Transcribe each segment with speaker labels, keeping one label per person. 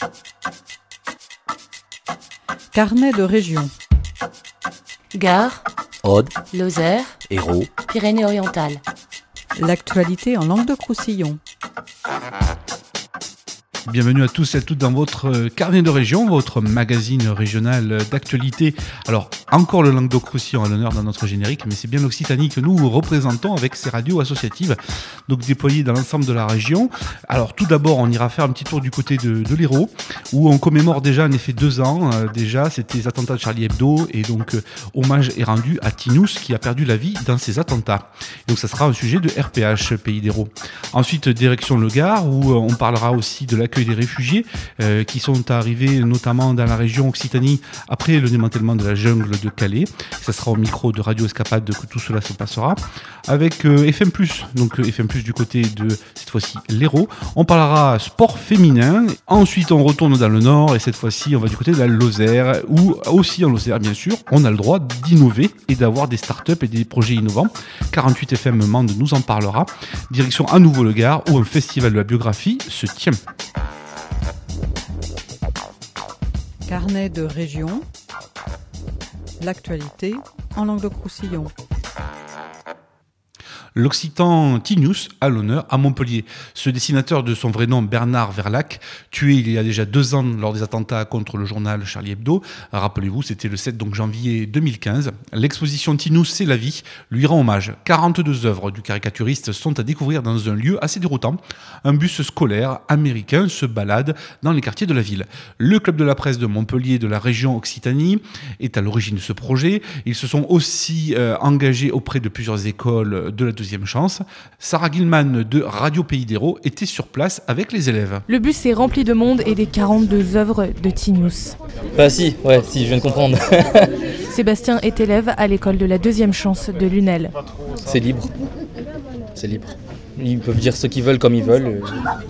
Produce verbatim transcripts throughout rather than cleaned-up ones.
Speaker 1: Carnet de région.
Speaker 2: Gard,
Speaker 3: Aude,
Speaker 2: Lozère,
Speaker 3: Hérault,
Speaker 2: Pyrénées-Orientales.
Speaker 1: L'actualité en Languedoc-Roussillon.
Speaker 4: Bienvenue à tous et à toutes dans votre carnet de région, votre magazine régional d'actualité. Alors, encore le Languedoc-Roussillon à l'honneur dans notre générique, mais c'est bien l'Occitanie que nous représentons avec ces radios associatives, donc déployées dans l'ensemble de la région. Alors, tout d'abord, on ira faire un petit tour du côté de, de l'Hérault, où on commémore déjà, en effet, deux ans. Euh, déjà, c'était les attentats de Charlie Hebdo, et donc, euh, hommage est rendu à Tinous, qui a perdu la vie dans ces attentats. Et donc, ça sera un sujet de R P H, Pays d'Hérault. Ensuite, direction le Gard, où euh, on parlera aussi de l'accueil des réfugiés euh, qui sont arrivés notamment dans la région Occitanie après le démantèlement de la jungle de Calais. Ça sera au micro de Radio Escapade que tout cela se passera. Avec euh, F M plus, donc euh, F M plus du côté de, cette fois-ci, l'Hérault. On parlera sport féminin. Ensuite, on retourne dans le Nord et cette fois-ci, on va du côté de la Lozère, où aussi en Lozère, bien sûr, on a le droit d'innover et d'avoir des startups et des projets innovants. quarante-huit F M Mende nous en parlera. Direction à nouveau le Gard, où un festival de la biographie se tient.
Speaker 1: Carnet de région. L'actualité en Languedoc-Roussillon.
Speaker 4: L'Occitan Tinous à l'honneur à Montpellier. Ce dessinateur de son vrai nom, Bernard Verlac, tué il y a déjà deux ans lors des attentats contre le journal Charlie Hebdo. Rappelez-vous, c'était le sept donc, janvier deux mille quinze. L'exposition Tinous, c'est la vie, lui rend hommage. quarante-deux œuvres du caricaturiste sont à découvrir dans un lieu assez déroutant. Un bus scolaire américain se balade dans les quartiers de la ville. Le club de la presse de Montpellier de la région Occitanie est à l'origine de ce projet. Ils se sont aussi euh, engagés auprès de plusieurs écoles de la deuxième chance. Sarah Gilman de Radio Pays d'Hérault était sur place avec les élèves.
Speaker 5: Le bus est rempli de monde et des quarante-deux œuvres de Tinous.
Speaker 3: Bah si, ouais, si, je viens de comprendre.
Speaker 5: Sébastien est élève à l'école de la deuxième chance de Lunel.
Speaker 3: C'est libre. C'est libre. Ils peuvent dire ce qu'ils veulent comme ils veulent.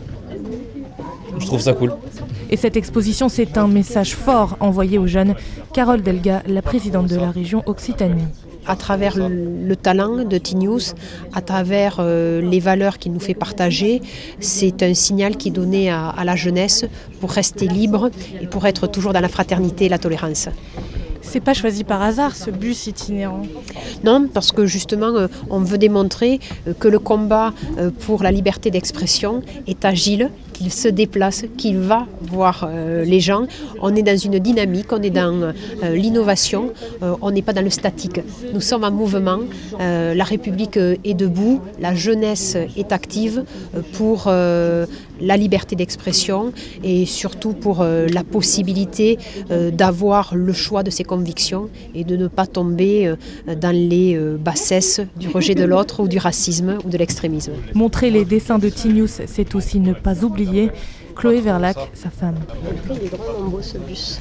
Speaker 3: Je trouve ça cool.
Speaker 5: Et cette exposition, c'est un message fort envoyé aux jeunes. Carole Delga, la présidente de la région Occitanie.
Speaker 6: À travers le, le talent de Tinous, à travers euh, les valeurs qu'il nous fait partager, c'est un signal qui est donné à, à la jeunesse pour rester libre et pour être toujours dans la fraternité et la tolérance.
Speaker 7: C'est pas choisi par hasard ce bus itinérant?
Speaker 6: Non, parce que justement, euh, on veut démontrer euh, que le combat euh, pour la liberté d'expression est agile, qu'il se déplace, qu'il va voir euh, les gens. On est dans une dynamique, on est dans euh, l'innovation, euh, on n'est pas dans le statique. Nous sommes en mouvement, euh, la République est debout, la jeunesse est active euh, pour euh, la liberté d'expression et surtout pour euh, la possibilité euh, d'avoir le choix de ses convictions et de ne pas tomber euh, dans les euh, bassesses du rejet de l'autre ou du racisme ou de l'extrémisme.
Speaker 5: Montrer les dessins de Tinous, c'est aussi ne pas oublier Chloé Verlac, sa femme.
Speaker 8: Après, il est vraiment beau ce bus.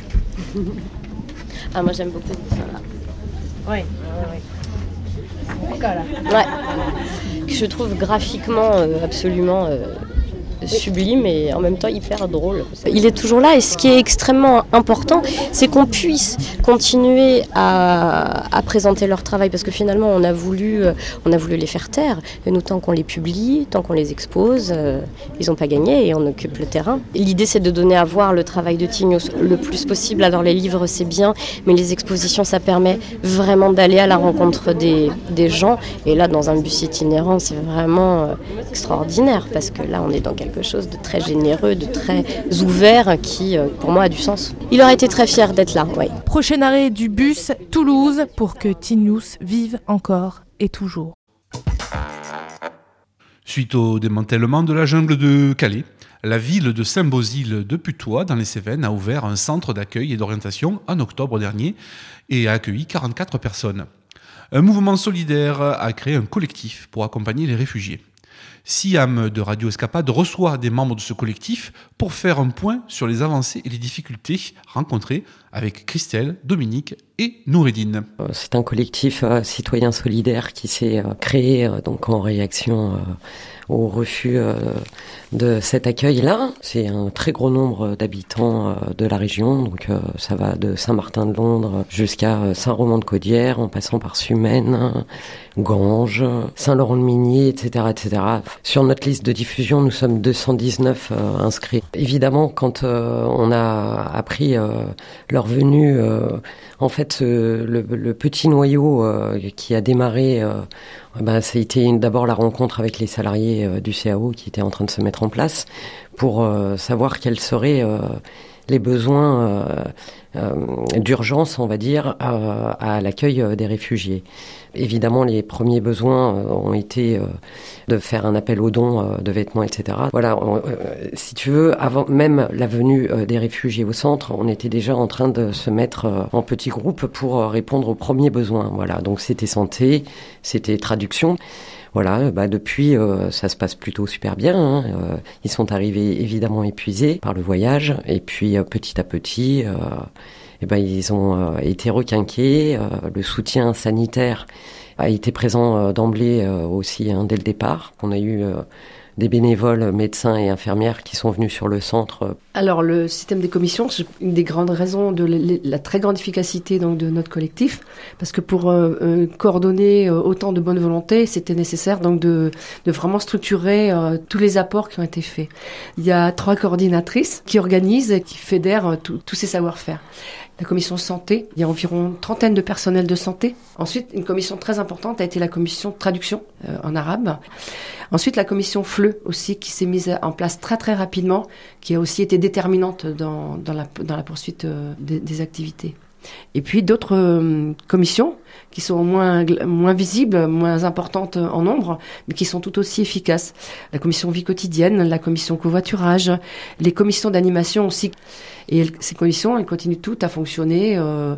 Speaker 8: Ah, moi j'aime beaucoup ce dessin-là.
Speaker 7: Oui, oui, oui.
Speaker 8: Ouais. Je trouve graphiquement euh, absolument euh, sublime et en même temps hyper drôle. Il est toujours là et ce qui est extrêmement important, c'est qu'on puisse continuer à, à présenter leur travail parce que finalement on a voulu, on a voulu les faire taire. Et nous, tant qu'on les publie, tant qu'on les expose, euh, ils n'ont pas gagné et on occupe le terrain. L'idée c'est de donner à voir le travail de Tinous le plus possible. Alors les livres c'est bien, mais les expositions ça permet vraiment d'aller à la rencontre des, des gens. Et là dans un bus itinérant c'est vraiment euh, extraordinaire parce que là on est dans quelque quelque chose de très généreux, de très ouvert qui, pour moi, a du sens. Il aurait été très fier d'être là, oui.
Speaker 5: Prochain arrêt du bus, Toulouse, pour que Tinous vive encore et toujours.
Speaker 4: Suite au démantèlement de la jungle de Calais, la ville de Saint-Bosile de Putois, dans les Cévennes, a ouvert un centre d'accueil et d'orientation en octobre dernier et a accueilli quarante-quatre personnes. Un mouvement solidaire a créé un collectif pour accompagner les réfugiés. Siam de Radio Escapade reçoit des membres de ce collectif pour faire un point sur les avancées et les difficultés rencontrées avec Christelle, Dominique et Noureddine.
Speaker 9: C'est un collectif euh, citoyen solidaire qui s'est euh, créé euh, donc en réaction euh, au refus euh, de cet accueil-là. C'est un très gros nombre d'habitants euh, de la région, donc euh, ça va de Saint-Martin-de-Londres jusqu'à euh, Saint-Romain-de-Caudière, en passant par Sumène, Ganges, Saint-Laurent-de-Migny, et cetera, et cetera. Sur notre liste de diffusion, nous sommes deux cent dix-neuf euh, inscrits. Évidemment, quand euh, on a appris euh, leur venue, euh, en fait, euh, le, le petit noyau euh, qui a démarré, euh, ben, ça a été d'abord la rencontre avec les salariés euh, du C A O qui étaient en train de se mettre en place pour euh, savoir quels seraient euh, les besoins euh, euh, d'urgence, on va dire, euh, à l'accueil euh, des réfugiés. Évidemment, les premiers besoins euh, ont été euh, de faire un appel aux dons euh, de vêtements, et cetera. Voilà, on, euh, si tu veux, avant même la venue euh, des réfugiés au centre, on était déjà en train de se mettre euh, en petits groupes pour euh, répondre aux premiers besoins. Voilà, donc c'était santé, c'était traduction. Voilà, bah depuis, euh, ça se passe plutôt super bien. Hein. Euh, ils sont arrivés évidemment épuisés par le voyage, et puis euh, petit à petit, euh, eh ben, ils ont euh, été requinqués. Euh, le soutien sanitaire a été présent euh, d'emblée euh, aussi hein, dès le départ. On a eu euh, des bénévoles, médecins et infirmières qui sont venus sur le centre.
Speaker 10: Alors le système des commissions, c'est une des grandes raisons de la très grande efficacité donc, de notre collectif, parce que pour euh, euh, coordonner euh, autant de bonne volonté, c'était nécessaire donc de, de vraiment structurer euh, tous les apports qui ont été faits. Il y a trois coordinatrices qui organisent et qui fédèrent euh, tous ces savoir-faire. La commission santé, il y a environ une trentaine de personnels de santé. Ensuite, une commission très importante a été la commission de traduction euh, en arabe. Ensuite, la commission F L E aussi qui s'est mise en place très très rapidement, qui a aussi été déterminante dans, dans, la, dans la poursuite euh, des, des activités. Et puis d'autres euh, commissions qui sont moins, moins visibles, moins importantes en nombre, mais qui sont tout aussi efficaces. La commission vie quotidienne, la commission covoiturage, les commissions d'animation aussi. Et elles, ces commissions, elles continuent toutes à fonctionner euh,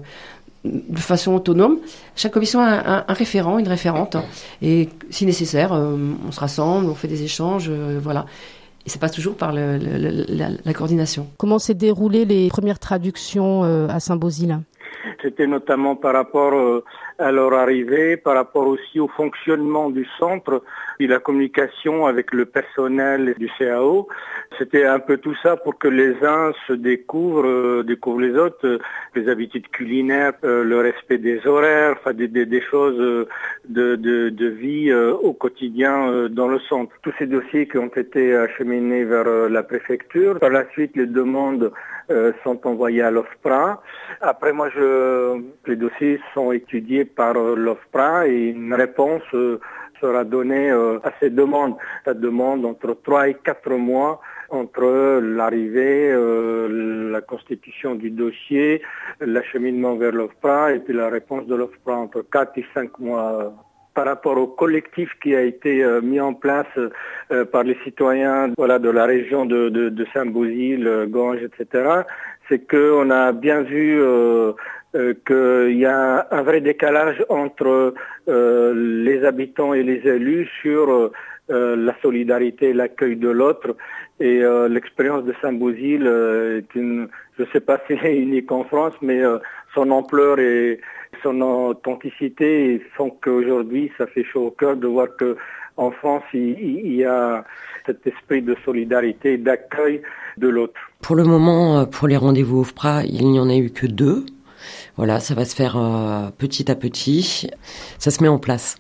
Speaker 10: de façon autonome. Chaque commission a un, un référent, une référente. Et si nécessaire, euh, on se rassemble, on fait des échanges, euh, voilà. Et ça passe toujours par le, le, la, la coordination.
Speaker 5: Comment s'est déroulées les premières traductions euh, à Saint-Bauzille ?
Speaker 11: C'était notamment par rapport euh, à leur arrivée, par rapport aussi au fonctionnement du centre et la communication avec le personnel du C A O. C'était un peu tout ça pour que les uns se découvrent, euh, découvrent les autres, euh, les habitudes culinaires, euh, le respect des horaires, enfin des, des, des choses euh, de, de, de vie euh, au quotidien euh, dans le centre. Tous ces dossiers qui ont été acheminés vers euh, la préfecture. Par la suite, les demandes euh, sont envoyées à l'OFPRA. Après, moi, je, les dossiers sont étudiés par euh, l'OFPRA et une réponse euh, sera donnée euh, à ces demandes. Ça demande entre trois et quatre mois entre l'arrivée, euh, la constitution du dossier, l'acheminement vers l'OFPRA et puis la réponse de l'OFPRA entre quatre et cinq mois. Par rapport au collectif qui a été euh, mis en place euh, par les citoyens voilà, de la région de, de, de Saint-Bauzille, Ganges, et cetera, c'est qu'on a bien vu euh, euh, qu'il y a un vrai décalage entre euh, les habitants et les élus sur euh, la solidarité et l'accueil de l'autre. Et euh, l'expérience de Saint-Bauzille euh, est une, je ne sais pas si c'est unique en France, mais euh, son ampleur et son authenticité font qu'aujourd'hui, ça fait chaud au cœur de voir qu'en France, il, il y a cet esprit de solidarité et d'accueil de l'autre.
Speaker 9: Pour le moment, pour les rendez-vous OFPRA, il n'y en a eu que deux. Voilà, ça va se faire euh, petit à petit. Ça se met en place.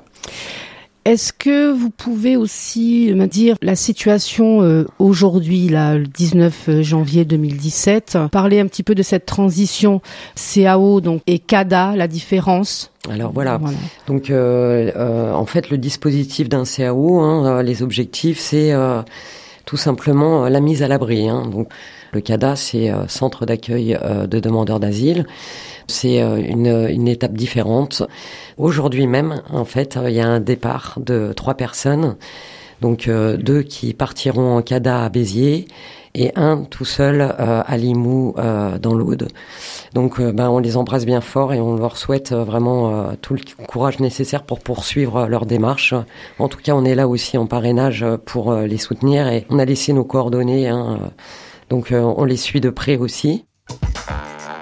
Speaker 5: Est-ce que vous pouvez aussi me dire la situation euh, aujourd'hui, là, le dix-neuf janvier deux mille dix-sept, parler un petit peu de cette transition C A O donc, et C A D A, la différence?
Speaker 9: Alors voilà, voilà. donc euh, euh, en fait le dispositif d'un C A O, hein, les objectifs c'est euh, tout simplement la mise à l'abri. Hein. Donc le C A D A c'est euh, Centre d'accueil euh, de demandeurs d'asile. C'est une, une étape différente. Aujourd'hui même, en fait, il y a un départ de trois personnes. Donc, euh, deux qui partiront en C A D A à Béziers et un tout seul euh, à Limoux, euh, dans l'Aude. Donc, euh, ben, on les embrasse bien fort et on leur souhaite vraiment euh, tout le courage nécessaire pour poursuivre leur démarche. En tout cas, on est là aussi en parrainage pour euh, les soutenir et on a laissé nos coordonnées. Hein, donc, euh, on les suit de près aussi.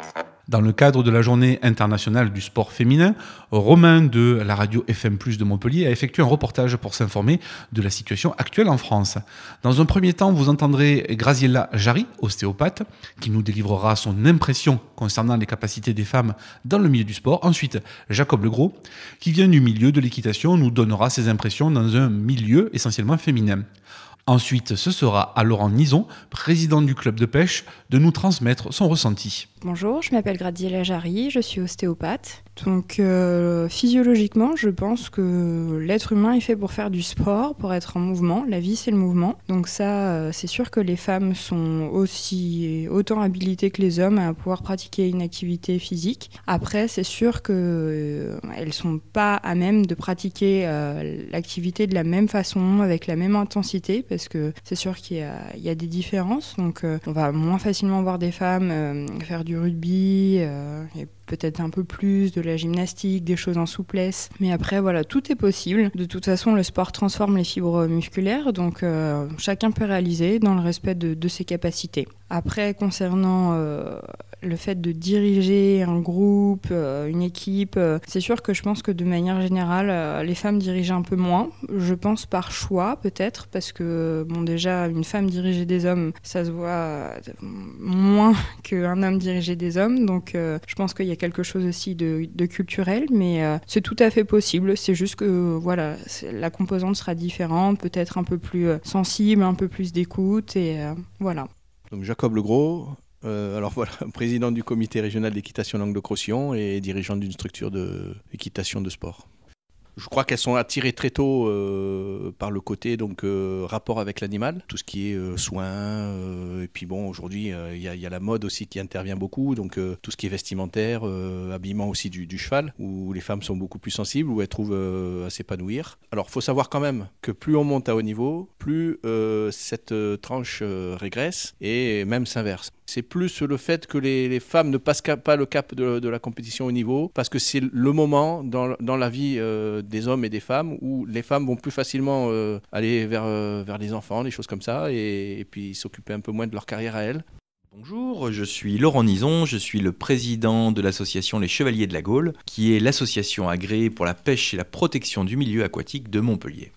Speaker 4: Dans le cadre de la journée internationale du sport féminin, Romain de la radio F M plus de Montpellier a effectué un reportage pour s'informer de la situation actuelle en France. Dans un premier temps, vous entendrez Graziella Jarry, ostéopathe, qui nous délivrera son impression concernant les capacités des femmes dans le milieu du sport. Ensuite, Jacob Legros, qui vient du milieu de l'équitation, nous donnera ses impressions dans un milieu essentiellement féminin. Ensuite, ce sera à Laurent Nison, président du club de pêche, de nous transmettre son ressenti.
Speaker 12: Bonjour, je m'appelle Graziella Jarry, je suis ostéopathe. Donc euh, physiologiquement, je pense que l'être humain est fait pour faire du sport, pour être en mouvement. La vie, c'est le mouvement. Donc ça, euh, c'est sûr que les femmes sont aussi autant habilitées que les hommes à pouvoir pratiquer une activité physique. Après, c'est sûr qu'elles euh, ne sont pas à même de pratiquer euh, l'activité de la même façon, avec la même intensité, parce que c'est sûr qu'il y a, il y a des différences. Donc euh, on va moins facilement voir des femmes euh, faire du rugby, euh, et peut-être un peu plus de la gymnastique, des choses en souplesse. Mais après, voilà, tout est possible. De toute façon, le sport transforme les fibres musculaires, donc euh, chacun peut réaliser dans le respect de, de ses capacités. Après, concernant euh, le fait de diriger un groupe, euh, une équipe, euh, c'est sûr que je pense que de manière générale, euh, les femmes dirigent un peu moins. Je pense par choix, peut-être, parce que, bon, déjà, une femme diriger des hommes, ça se voit euh, moins qu'un homme diriger des hommes. Donc, euh, je pense qu'il y a quelque chose aussi de, de culturel, mais euh, c'est tout à fait possible. C'est juste que, euh, voilà, la composante sera différente, peut-être un peu plus euh, sensible, un peu plus d'écoute, et euh, voilà.
Speaker 13: Donc Jacob Legros, euh, alors voilà, président du comité régional d'équitation Languedoc-Roussillon et dirigeant d'une structure d'équitation de sport. Je crois qu'elles sont attirées très tôt euh, par le côté donc euh, rapport avec l'animal, tout ce qui est euh, soins, euh, et puis bon, aujourd'hui il euh, y, y a la mode aussi qui intervient beaucoup, donc euh, tout ce qui est vestimentaire, euh, habillement aussi du, du cheval, où les femmes sont beaucoup plus sensibles, où elles trouvent euh, à s'épanouir. Alors il faut savoir quand même que plus on monte à haut niveau, plus euh, cette euh, tranche euh, régresse, et même s'inverse. C'est plus le fait que les, les femmes ne passent pas le cap de, de la compétition au niveau, parce que c'est le moment dans, dans la vie euh, des hommes et des femmes où les femmes vont plus facilement euh, aller vers, euh, vers les enfants, des choses comme ça, et, et puis s'occuper un peu moins de leur carrière à elles.
Speaker 14: Bonjour, je suis Laurent Nison, je suis le président de l'association Les Chevaliers de la Gaule, qui est l'association agréée pour la pêche et la protection du milieu aquatique de Montpellier.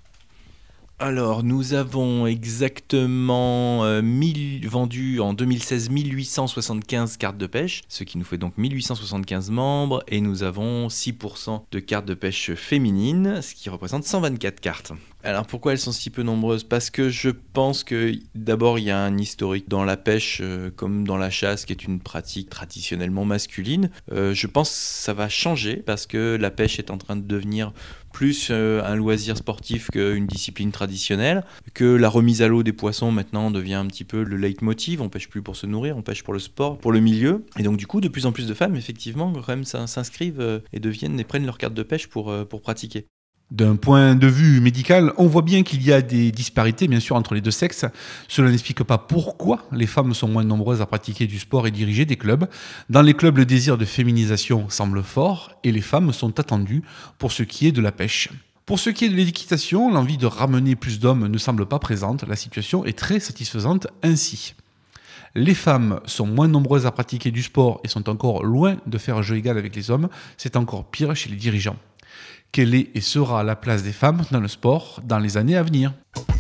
Speaker 14: Alors, nous avons exactement euh, mille, vendu en deux mille seize mille huit cent soixante-quinze cartes de pêche, ce qui nous fait donc mille huit cent soixante-quinze membres, et nous avons six pour cent de cartes de pêche féminines, ce qui représente cent vingt-quatre cartes. Alors pourquoi elles sont si peu nombreuses ? Parce que je pense que d'abord il y a un historique dans la pêche euh, comme dans la chasse qui est une pratique traditionnellement masculine. Euh, je pense que ça va changer parce que la pêche est en train de devenir plus euh, un loisir sportif qu'une discipline traditionnelle, que la remise à l'eau des poissons maintenant devient un petit peu le leitmotiv. On pêche plus pour se nourrir, on pêche pour le sport, pour le milieu. Et donc du coup de plus en plus de femmes effectivement quand même s'inscrivent euh, et deviennent et prennent leur carte de pêche pour, euh, pour pratiquer.
Speaker 4: D'un point de vue médical, on voit bien qu'il y a des disparités, bien sûr, entre les deux sexes. Cela n'explique pas pourquoi les femmes sont moins nombreuses à pratiquer du sport et diriger des clubs. Dans les clubs, le désir de féminisation semble fort et les femmes sont attendues pour ce qui est de la pêche. Pour ce qui est de l'équitation, l'envie de ramener plus d'hommes ne semble pas présente. La situation est très satisfaisante ainsi. Les femmes sont moins nombreuses à pratiquer du sport et sont encore loin de faire jeu égal avec les hommes. C'est encore pire chez les dirigeants. Quelle est et sera la place des femmes dans le sport dans les années à venir ?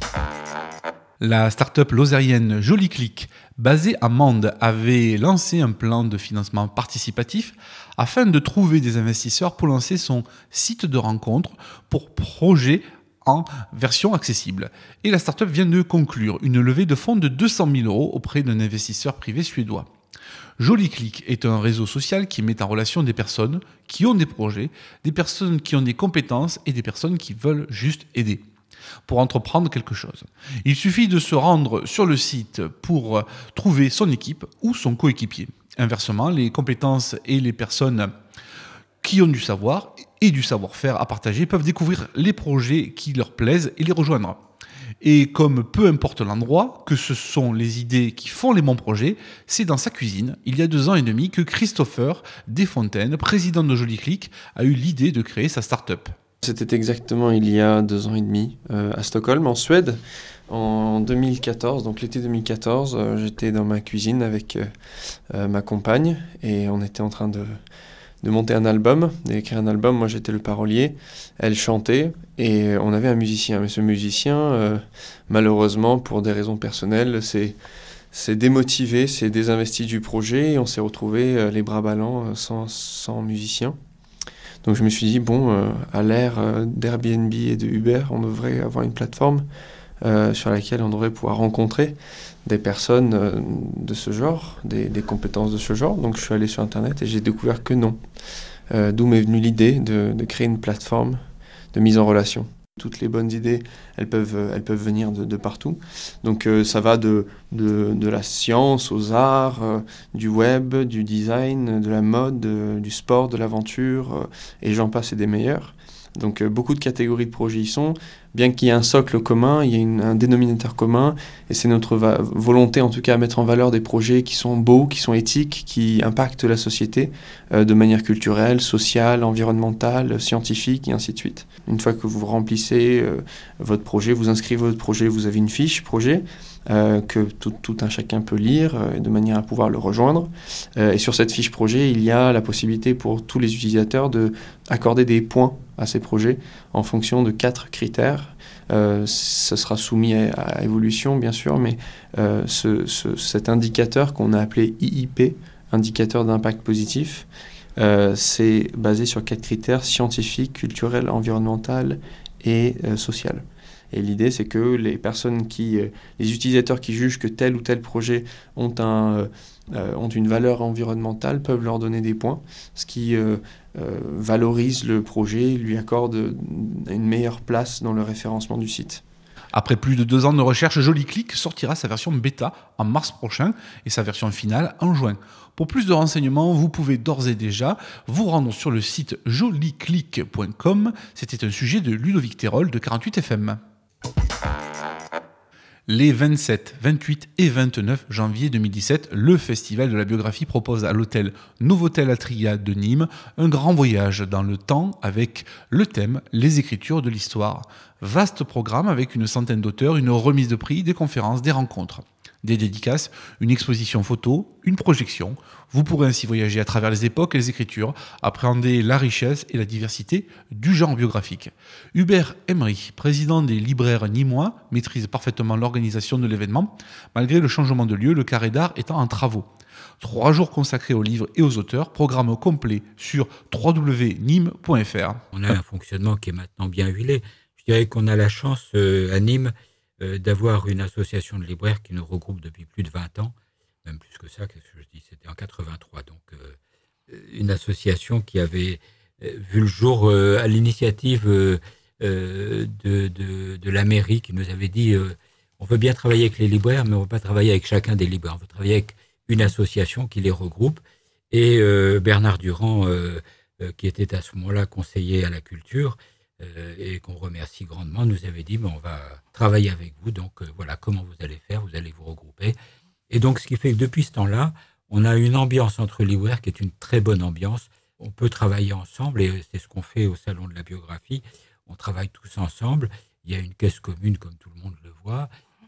Speaker 4: La start-up lozérienne Joli Clic, basée à Mende, avait lancé un plan de financement participatif afin de trouver des investisseurs pour lancer son site de rencontre pour projets en version accessible. Et la start-up vient de conclure une levée de fonds de deux cent mille euros auprès d'un investisseur privé suédois. Joli Clic est un réseau social qui met en relation des personnes qui ont des projets, des personnes qui ont des compétences et des personnes qui veulent juste aider pour entreprendre quelque chose. Il suffit de se rendre sur le site pour trouver son équipe ou son coéquipier. Inversement, les compétences et les personnes qui ont du savoir et du savoir-faire à partager peuvent découvrir les projets qui leur plaisent et les rejoindre. Et comme peu importe l'endroit, que ce sont les idées qui font les bons projets, c'est dans sa cuisine, il y a deux ans et demi, que Christopher Desfontaines, président de Joli Clic, a eu l'idée de créer sa start-up.
Speaker 15: C'était exactement il y a deux ans et demi euh, à Stockholm, en Suède. En deux mille quatorze, donc l'été deux mille quatorze, euh, j'étais dans ma cuisine avec euh, euh, ma compagne et on était en train de, de monter un album, d'écrire un album. Moi j'étais le parolier, elle chantait et on avait un musicien. Mais ce musicien, euh, malheureusement pour des raisons personnelles, s'est, s'est démotivé, s'est désinvesti du projet et on s'est retrouvé euh, les bras ballants euh, sans, sans musicien. Donc je me suis dit, bon, euh, à l'ère euh, d'Airbnb et de Uber, on devrait avoir une plateforme Euh, sur laquelle on devrait pouvoir rencontrer des personnes euh, de ce genre, des, des compétences de ce genre. Donc je suis allé sur Internet et j'ai découvert que non. Euh, d'où m'est venue l'idée de, de créer une plateforme de mise en relation. Toutes les bonnes idées, elles peuvent, elles peuvent venir de, de partout. Donc euh, ça va de, de, de la science aux arts, euh, du web, du design, de la mode, de, du sport, de l'aventure, euh, et j'en passe et des meilleurs. Donc euh, beaucoup de catégories de projets y sont. Bien qu'il y ait un socle commun, il y a une, un dénominateur commun, et c'est notre va- volonté en tout cas à mettre en valeur des projets qui sont beaux, qui sont éthiques, qui impactent la société euh, de manière culturelle, sociale, environnementale, scientifique, et ainsi de suite. Une fois que vous remplissez euh, votre projet, vous inscrivez votre projet, vous avez une fiche projet euh, que tout, tout un chacun peut lire euh, de manière à pouvoir le rejoindre. Euh, et sur cette fiche projet, il y a la possibilité pour tous les utilisateurs d'accorder des points à ces projets en fonction de quatre critères. Euh, ce sera soumis à, à évolution, bien sûr, mais euh, ce, ce, cet indicateur qu'on a appelé I I P, indicateur d'impact positif, euh, c'est basé sur quatre critères scientifiques, culturels, environnemental et euh, social. Et l'idée, c'est que les personnes qui, euh, les utilisateurs qui jugent que tel ou tel projet ont, un, euh, ont une valeur environnementale peuvent leur donner des points, ce qui euh, euh, valorise le projet, lui accorde une meilleure place dans le référencement du site.
Speaker 4: Après plus de deux ans de recherche, JoliClick sortira sa version bêta en mars prochain et sa version finale en juin. Pour plus de renseignements, vous pouvez d'ores et déjà vous rendre sur le site joliclick point com. C'était un sujet de Ludovic Terol de quarante-huit F M. Les vingt-sept, vingt-huit et vingt-neuf janvier deux mille dix-sept, le Festival de la biographie propose à l'hôtel Novotel Atria de Nîmes un grand voyage dans le temps avec le thème « Les écritures de l'histoire ». Vaste programme avec une centaine d'auteurs, une remise de prix, des conférences, des rencontres. Des dédicaces, une exposition photo, une projection. Vous pourrez ainsi voyager à travers les époques et les écritures, appréhender la richesse et la diversité du genre biographique. Hubert Emery, président des libraires nîmois, maîtrise parfaitement l'organisation de l'événement, malgré le changement de lieu, le carré d'art étant en travaux. Trois jours consacrés aux livres et aux auteurs, programme complet sur w w w point nîmes point f r.
Speaker 16: On a un fonctionnement qui est maintenant bien huilé. Je dirais qu'on a la chance euh, à Nîmes euh, d'avoir une association de libraires qui nous regroupe depuis plus de vingt ans, même plus que ça, qu'est-ce que je dis, c'était en quatre-vingt-trois. Donc euh, une association qui avait euh, vu le jour euh, à l'initiative euh, euh, de, de, de la mairie qui nous avait dit euh, on veut bien travailler avec les libraires, mais on ne veut pas travailler avec chacun des libraires, on veut travailler avec une association qui les regroupe. Et euh, Bernard Durand, euh, euh, qui était à ce moment-là conseiller à la culture, euh, et qu'on remercie grandement, nous avait dit, ben, on va travailler avec vous, donc euh, voilà comment vous allez faire, vous allez vous regrouper. Et donc, ce qui fait que depuis ce temps-là, on a une ambiance entre libraires qui est une très bonne ambiance. On peut travailler ensemble, et c'est ce qu'on fait au Salon de la biographie. On travaille tous ensemble. Il y a une caisse commune, comme tout le monde le voit.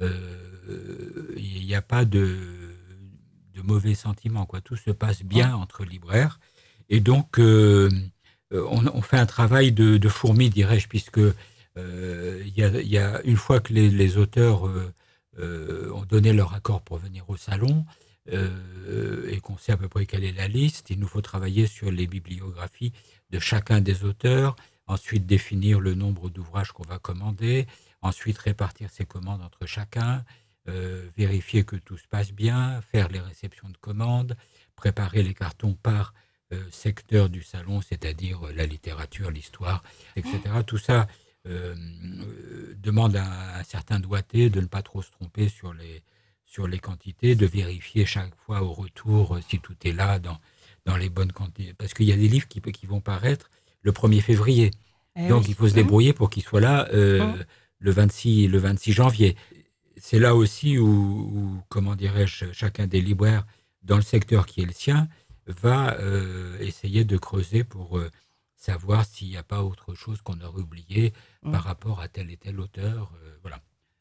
Speaker 16: Euh, il n'y a pas de, de mauvais sentiments, quoi. Tout se passe bien entre libraires. Et donc, euh, on, on fait un travail de, de fourmi, dirais-je, puisque euh, il y a, il y a une fois que les, les auteurs euh, euh, ont donné leur accord pour venir au salon, euh, et qu'on sait à peu près quelle est la liste, il nous faut travailler sur les bibliographies de chacun des auteurs, ensuite définir le nombre d'ouvrages qu'on va commander, ensuite répartir ces commandes entre chacun, euh, vérifier que tout se passe bien, faire les réceptions de commandes, préparer les cartons par euh, secteur du salon, c'est-à-dire la littérature, l'histoire, et cetera. Tout ça euh, euh, demande un, un certain doigté, de ne pas trop se tromper sur les, sur les quantités, de vérifier chaque fois au retour si tout est là dans, dans les bonnes quantités. Parce qu'il y a des livres qui, qui vont paraître le premier février. Eh Donc, oui. Il faut se débrouiller pour qu'ils soient là euh, mmh. le, vingt-six, le vingt-six janvier. C'est là aussi où, où, comment dirais-je, chacun des libraires dans le secteur qui est le sien va euh, essayer de creuser pour euh, savoir s'il n'y a pas autre chose qu'on aurait oublié mmh. par rapport à tel et tel auteur. Euh, voilà.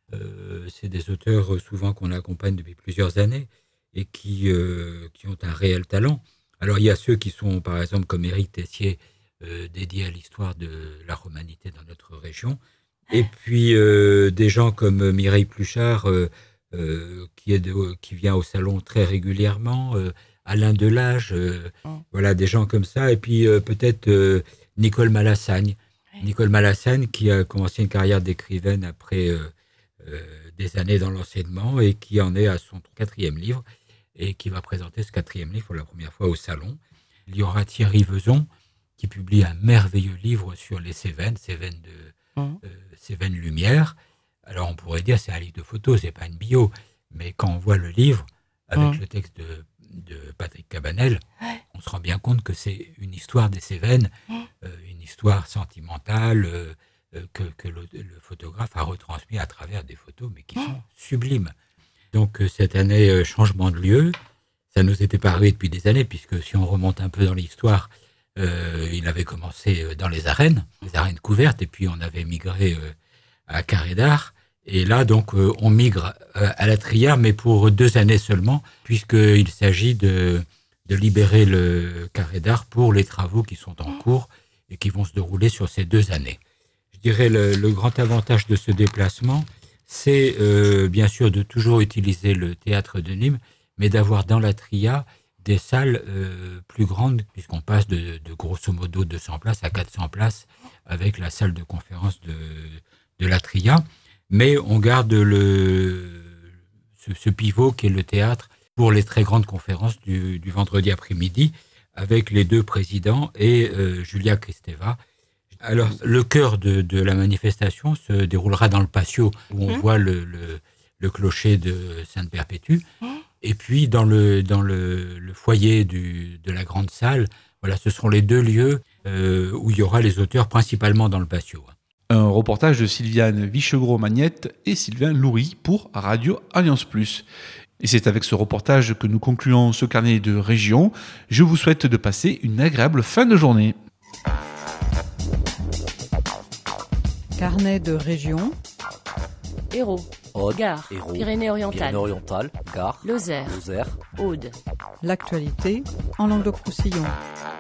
Speaker 16: Euh, c'est des auteurs euh, souvent qu'on accompagne depuis plusieurs années et qui, euh, qui ont un réel talent. Alors il y a ceux qui sont, par exemple, comme Éric Tessier, euh, dédiés à l'histoire de la romanité dans notre région. Et puis euh, des gens comme Mireille Pluchart, euh, euh, qui, est de, qui vient au salon très régulièrement, euh, Alain Delage, euh, oh. voilà, des gens comme ça. Et puis euh, peut-être euh, Nicole Malassagne. Oui. Nicole Malassagne qui a commencé une carrière d'écrivaine après euh, euh, des années dans l'enseignement et qui en est à son quatrième livre et qui va présenter ce quatrième livre pour la première fois au salon. Il y aura Thierry Vezon qui publie un merveilleux livre sur les Cévennes, Cévennes de... Mmh. Euh, Cévennes Lumière. Alors on pourrait dire c'est un livre de photos, c'est pas une bio, mais quand on voit le livre avec mmh. le texte de, de Patrick Cabanel, ouais. on se rend bien compte que c'est une histoire des Cévennes, mmh. euh, une histoire sentimentale euh, euh, que, que le, le photographe a retransmis à travers des photos, mais qui mmh. sont sublimes. Donc euh, cette année, euh, changement de lieu, ça nous était pas arrivé depuis des années, puisque si on remonte un peu dans l'histoire, Euh, il avait commencé dans les arènes, les arènes couvertes, et puis on avait migré euh, à Carré d'Art. Et là, donc, euh, on migre euh, à la Tria, mais pour deux années seulement, puisqu'il s'agit de, de libérer le Carré d'Art pour les travaux qui sont en cours et qui vont se dérouler sur ces deux années. Je dirais le, le grand avantage de ce déplacement, c'est euh, bien sûr de toujours utiliser le théâtre de Nîmes, mais d'avoir dans la Tria des salles euh, plus grandes, puisqu'on passe de, de grosso modo deux cents places à quatre cents places avec la salle de conférence de, de la Tria. Mais on garde le, ce, ce pivot qui est le théâtre pour les très grandes conférences du, du vendredi après-midi avec les deux présidents et euh, Julia Kristeva. Alors, le cœur de, de la manifestation se déroulera dans le patio où on mmh. voit le, le, le clocher de Sainte-Perpétue. Mmh. Et puis, dans le, dans le, le foyer du, de la grande salle, voilà, ce seront les deux lieux euh, où il y aura les auteurs, principalement dans le patio.
Speaker 4: Un reportage de Sylviane Vichegros-Magnette et Sylvain Loury pour Radio Alliance Plus. Et c'est avec ce reportage que nous concluons ce carnet de région. Je vous souhaite de passer une agréable fin de journée.
Speaker 1: Carnet de région.
Speaker 2: Hérault,
Speaker 17: Aude,
Speaker 2: Gard,
Speaker 17: Hérault,
Speaker 2: Pyrénées-Orientales,
Speaker 17: Pyrénées-Orientales, Gard,
Speaker 2: Lozère,
Speaker 17: Lozère,
Speaker 2: Aude.
Speaker 1: L'actualité en Languedoc-Roussillon.